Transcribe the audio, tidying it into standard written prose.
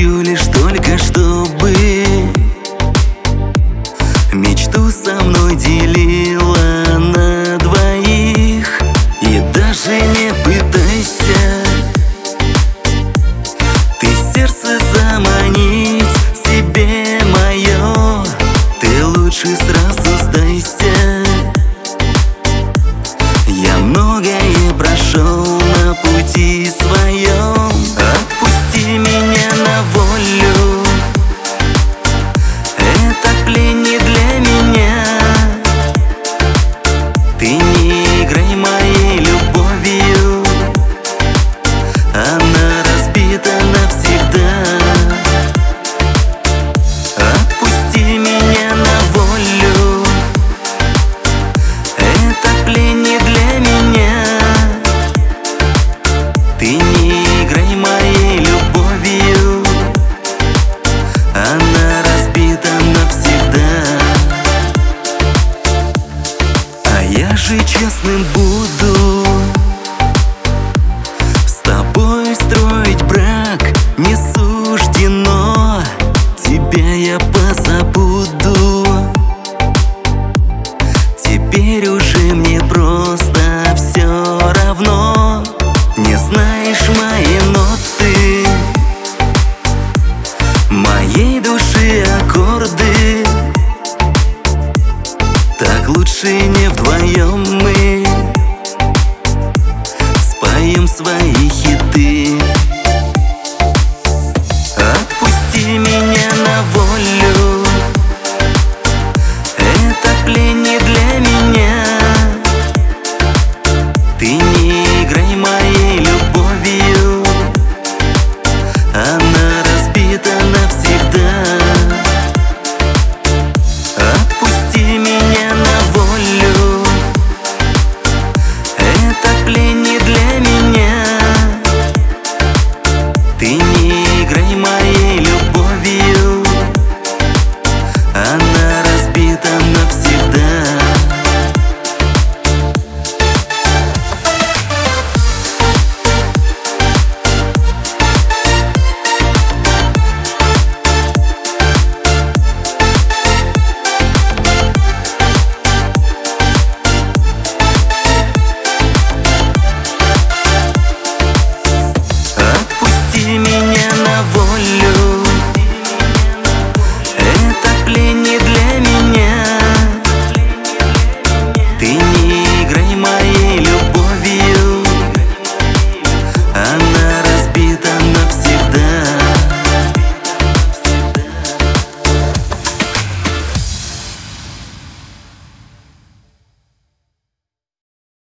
хочу лишь только, чтобы мечту со мной делила на двоих. И даже не пытайся ты сердце заманить себе мое, ты лучше сразу сдайся. Я многое прошел на пути своем, отпусти меня на волю. Этот плен не для меня. Ты не играй моей любовью, она разбита навсегда. Отпусти меня на волю. Этот плен не для меня. Ты не играй моей любовью, она разбита навсегда. А я же честным буду с тобой строить брак, не суждено. Тебя я позабуду. Теперь уже мне просто все равно. Не знаешь мои ноты, моей души аккорды. Так лучше не вдвоем мы споем свои хиты. Отпусти меня на волю.